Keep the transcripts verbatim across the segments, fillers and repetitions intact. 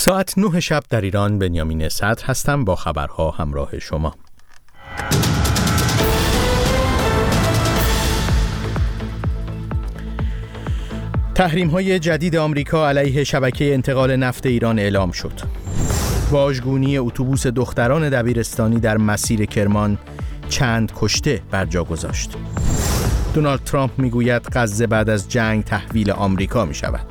ساعت نه شب در ایران. بنیامین صدر هستم با خبرها همراه شما. تحریم‌های جدید آمریکا علیه شبکه انتقال نفت ایران اعلام شد. واژگونی اتوبوس دختران دبیرستانی در مسیر کرمان چند کشته بر جا گذاشت. دونالد ترامپ میگوید غزه بعد از جنگ تحویل آمریکا می شود.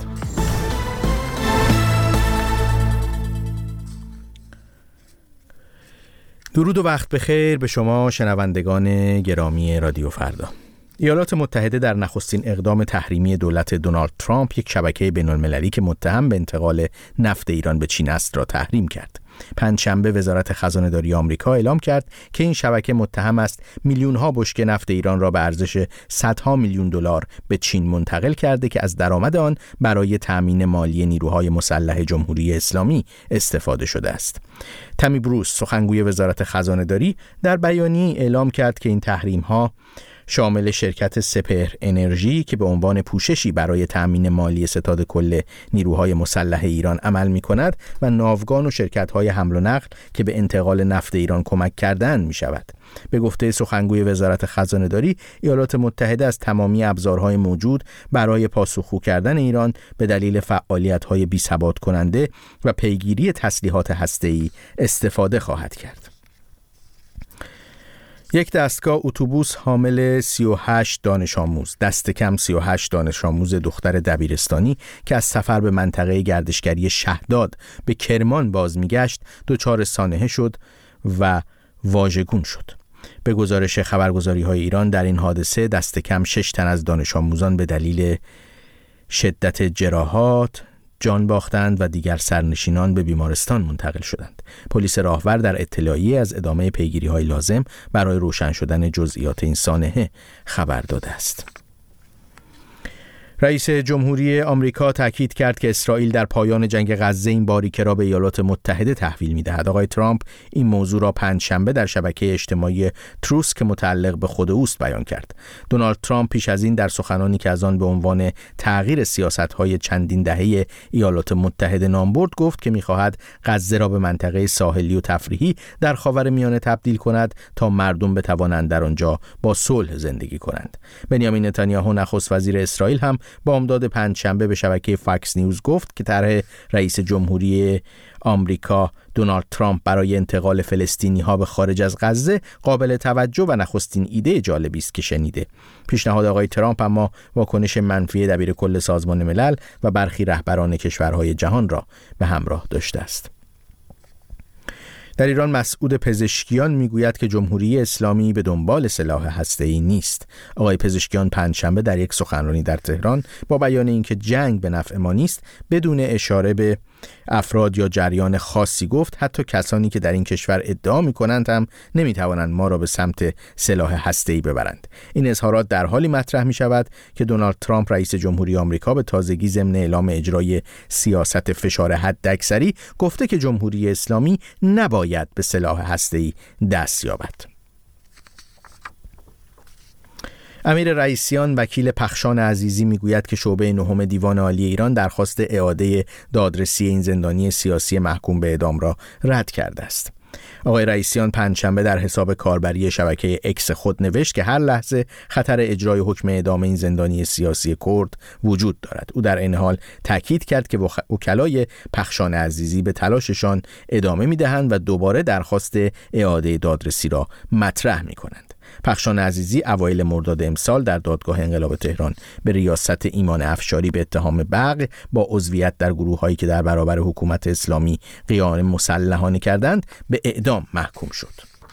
درود و وقت بخیر به شما شنوندگان گرامی رادیو فردا. ایالات متحده در نخستین اقدام تحریمی دولت دونالد ترامپ یک شبکه بین‌المللی که متهم به انتقال نفت ایران به چین است را تحریم کرد. پنجشنبه وزارت خزانه‌داری آمریکا اعلام کرد که این شبکه متهم است میلیون‌ها بشکه نفت ایران را به ارزش صدها میلیون دلار به چین منتقل کرده که از درآمد آن برای تأمین مالی نیروهای مسلح جمهوری اسلامی استفاده شده است. تامی بروس، سخنگوی وزارت خزانه‌داری، در بیانیه‌ای اعلام کرد که این تحریم‌ها شامل شرکت سپهر انرژی که به عنوان پوششی برای تأمین مالی ستاد کل نیروهای مسلح ایران عمل می‌کند و ناوگان و شرکت‌های حمل و نقل که به انتقال نفت ایران کمک کردند می‌شود. به گفته سخنگوی وزارت خزانه‌داری، ایالات متحده از تمامی ابزارهای موجود برای پاسخگو کردن ایران به دلیل فعالیت‌های بی‌ثبات کننده و پیگیری تسلیحات هسته‌ای استفاده خواهد کرد. یک دستگاه اتوبوس حامل سی و هشت دانش آموز، دست کم سی و هشت دانش آموز دختر دبیرستانی که از سفر به منطقه گردشگری شهداد به کرمان باز میگشت دچار سانحه شد و واژگون شد. به گزارش خبرگزاری‌های ایران در این حادثه دست کم شش تن از دانش آموزان به دلیل شدت جراحات جان باختند و دیگر سرنشینان به بیمارستان منتقل شدند. پلیس راهور در اطلاعیه از ادامه پیگیری‌های لازم برای روشن شدن جزئیات این سانحه خبر داده است. رئیس جمهوری آمریکا تاکید کرد که اسرائیل در پایان جنگ غزه این باریکه را به ایالات متحده تحویل می‌دهد. آقای ترامپ این موضوع را پنجشنبه در شبکه اجتماعی تروس که متعلق به خود اوست بیان کرد. دونالد ترامپ پیش از این در سخنانی که از آن به عنوان تغییر سیاست‌های چندین دهه ایالات متحده نام برد گفت که می‌خواهد غزه را به منطقه ساحلی و تفریحی در خاورمیانه تبدیل کند تا مردم بتوانند در آنجا با صلح زندگی کنند. بنیامین نتانیاهو نخست وزیر اسرائیل هم با امداد پنجشنبه به شبکه فاکس نیوز گفت که طرح رئیس جمهوری آمریکا دونالد ترامپ برای انتقال فلسطینی‌ها به خارج از غزه قابل توجه و نخستین ایده جالبی است که شنیده. پیشنهاد آقای ترامپ اما واکنش منفی دبیر کل سازمان ملل و برخی رهبران کشورهای جهان را به همراه داشته است. در ایران مسعود پزشکیان میگوید که جمهوری اسلامی به دنبال سلاح هسته‌ای نیست. آقای پزشکیان پنجشنبه در یک سخنرانی در تهران با بیان اینکه جنگ به نفع ما نیست بدون اشاره به افراد یا جریان خاصی گفت حتی کسانی که در این کشور ادعا می‌کنند هم نمی‌توانند ما را به سمت سلاح هسته‌ای ببرند. این اظهارات در حالی مطرح می‌شود که دونالد ترامپ رئیس جمهوری آمریکا به تازگی ضمن اعلام اجرای سیاست فشار حداکثری گفته که جمهوری اسلامی نباید به سلاح هسته‌ای دست یابد. امیر رئیسیان وکیل پخشان عزیزی میگوید که شعبه نهم دیوان عالی ایران درخواست اعاده دادرسی این زندانی سیاسی محکوم به اعدام را رد کرده است. آقای رئیسیان پنجشنبه در حساب کاربری شبکه اکس خود نوشت که هر لحظه خطر اجرای حکم اعدام این زندانی سیاسی کرد وجود دارد. او در این حال تاکید کرد که وکلای پخشان عزیزی به تلاششان ادامه می‌دهند و دوباره درخواست اعاده دادرسی را مطرح می‌کنند. پخشان عزیزی اوایل مرداد امسال در دادگاه انقلاب تهران به ریاست ایمان افشاری به اتهام بغی با عضویت در گروه‌هایی که در برابر حکومت اسلامی قیام مسلحانه کردند به اعدام محکوم شد.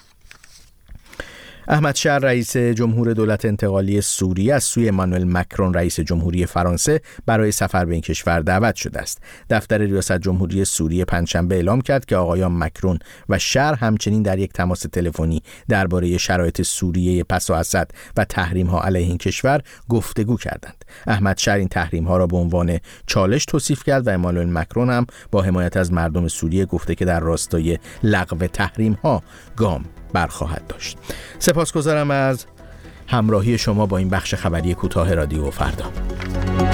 احمد شهر رئیس جمهور دولت انتقالی سوریه از سوی امانوئل مکرون رئیس جمهوری فرانسه برای سفر به این کشور دعوت شده است. دفتر ریاست جمهوری سوریه پنجشنبه اعلام کرد که آقایان مکرون و شهر همچنین در یک تماس تلفنی درباره شرایط سوریه پس از اسد و تحریم‌ها علیه این کشور گفتگو کردند. احمد شهر این تحریم‌ها را به عنوان چالش توصیف کرد و امانوئل مکرون هم با حمایت از مردم سوریه گفته که در راستای لغو تحریم‌ها گام برخواهد داشت. سپاسگزارم از همراهی شما با این بخش خبری کوتاه رادیو فردا.